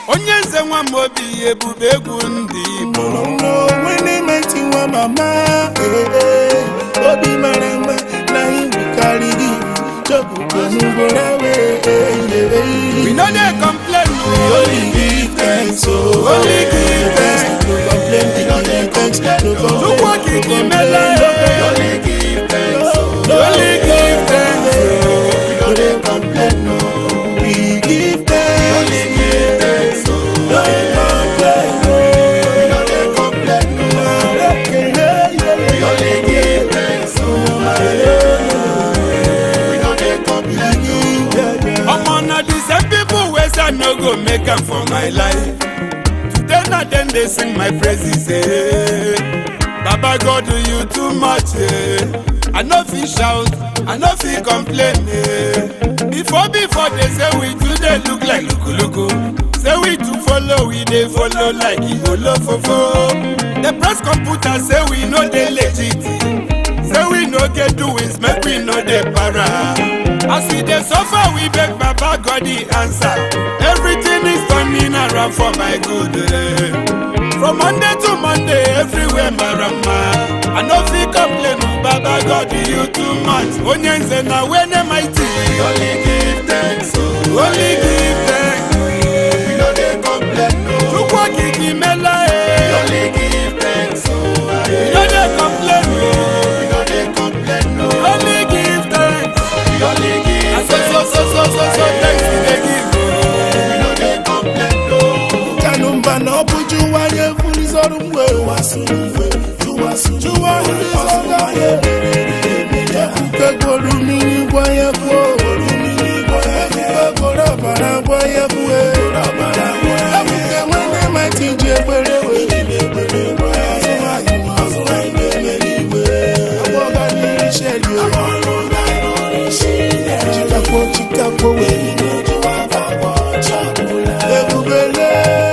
Onyenze nwa mobi ebube egwu ndị Igbo. When mighty one mama, Obi Marama, now he will carry the job to move away. We know they complain, We only give thanks, only give thanks. No complain, we don't give thanks. No complain, look what he did, we only give thanks, only give thanks. We don't complain, no. We give thanks, only give thanks. Don't complain, no. We don't complain, no. We only give thanks, we don't complain, no. I'm on the same people where I no go make them for my life. Today not then they sing my praises, eh. Baba God do you too much, eh. I no feel shout, I no feel complain, eh. Before they say we today look like luku. Say we to follow, we they follow like Igolo fofo. The press computer say we know they legit. Say we no get doings, make we know they para. As we dey suffer, we beg Baba God the answer. Everything is turning around for my good. From Monday to Monday, everywhere marama. I no fit complain, Baba God you too much. Onyenze na wene mighty. Only give thanks, Only give thanks. we no dey complain, no. Chukwu kiki mela Only give thanks, We no dey complain, we no dey complain, no. Only give thanks. We only give So thanks we dey give. we no dey complain, no. Kanumba no buju waye fulizoru mwe wasunwe juwa hulizoga kekolu mini waye ko kekolu bara waye kuwe abuke mwene matije bwerewe aboga ni isheli chikapo we ebubele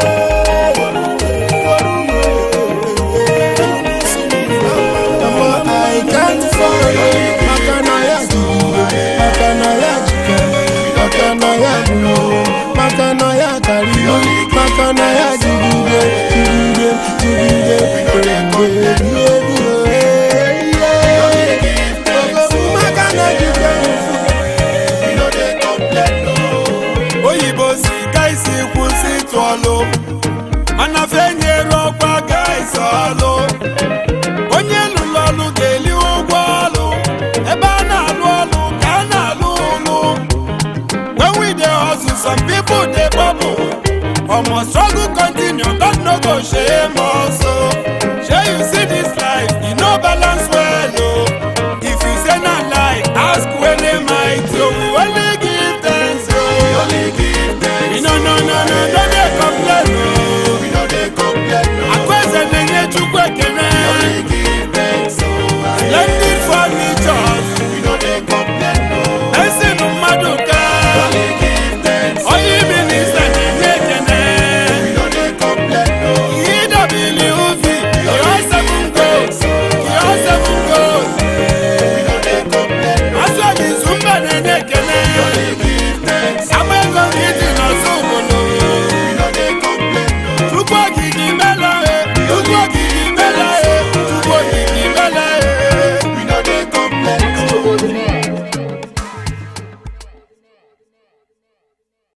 I can't follow Makanaya Jike Makanaya Bulo Makanaya Kariyo Makanaya Jigide Oyibo si kaisi kwụsị tụọlụ mana fenye rọkwa gaisi ọlụ onye lụrụ ọlụ ga-eli ụgwọ ọlụ ebe a na-alụ ọlụ ka a na-alụ ụlụ. When we dey hustle, some people dey bubble. Omo struggle continue, God no go shame us.